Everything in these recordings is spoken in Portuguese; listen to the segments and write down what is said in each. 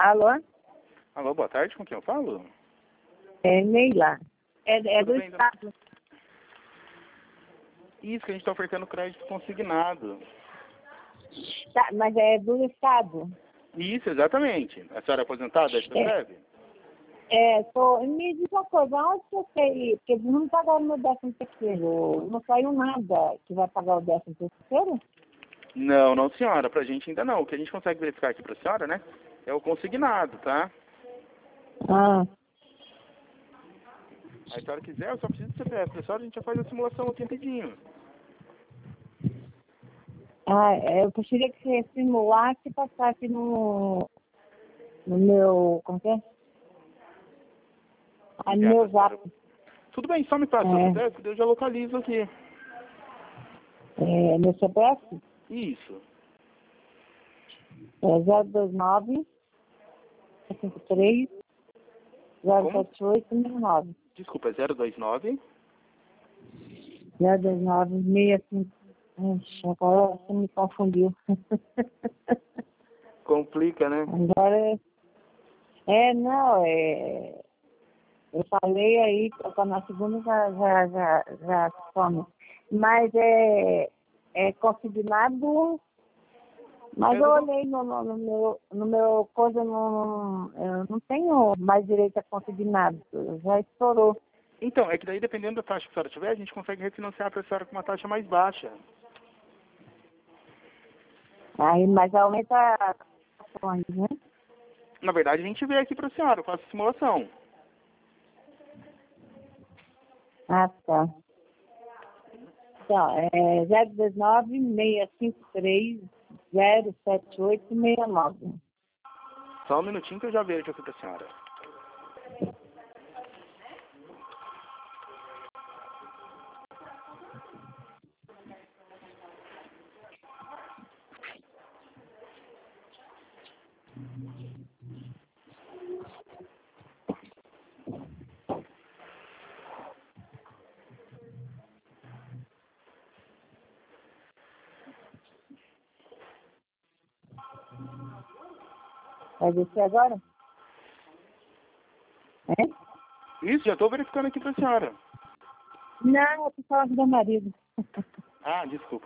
Alô? Alô, boa tarde, com quem eu falo? É Neila. É Tudo do bem, Estado. Isso, que a gente está ofertando crédito consignado. Tá, mas é do Estado. Isso, exatamente. A senhora é aposentada, é que serve? Me diz uma coisa, onde que eu sei? Porque eles não pagaram meu 13º. Não saiu nada que vai pagar o 13º? Não, não, senhora, pra gente ainda não. O que a gente consegue verificar aqui pra senhora, né, é o consignado, tá? Ah, Aí, se a senhora quiser, eu só preciso do CPF pra senhora, a gente já faz a simulação aqui rapidinho. eu gostaria que você simulasse e passasse no meu, como que é? No Ligar meu pra senhora. zap. Tudo bem, só me passa o CPF, eu já localizo aqui. Meu CPF Isso. é 029 53 Como? 078 69. Desculpa, é 029? 029 65. Ixi, agora você me confundiu. Complica, né? Agora, não, eu falei aí, tá na segunda já some. Mas é consignado, mas eu olhei no meu coisa, eu não tenho mais direito a consignado, já estourou. Então, é que daí, dependendo da taxa que a senhora tiver, a gente consegue refinanciar pra senhora com uma taxa mais baixa. Aí, mas aumenta as ações, né? Na verdade, a gente vê aqui pra senhora, eu faço a simulação. Ah, tá. Então, é 019 653 07869. Só um minutinho que eu já vejo aqui pra senhora. Vai descer agora? Isso, já tô verificando aqui pra senhora. Não, eu tô falando do meu marido. Ah, desculpa.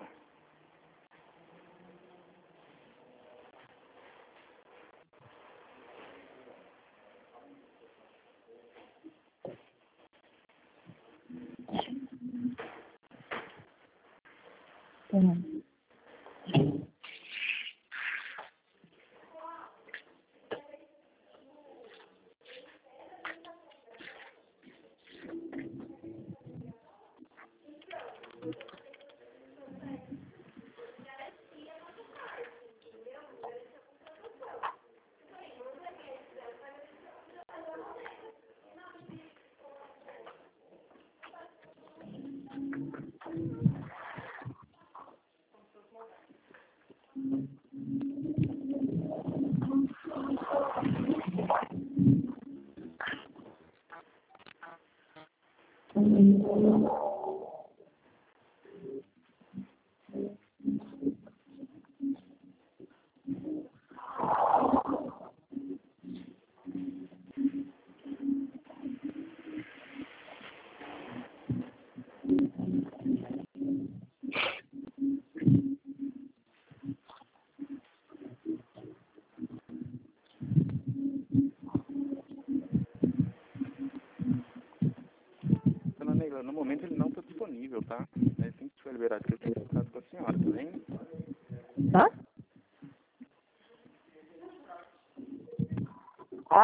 Dona Neila, no momento ele não tá disponível, tá? Assim que tiver liberado, que eu tenho ficado com a senhora, tá bem?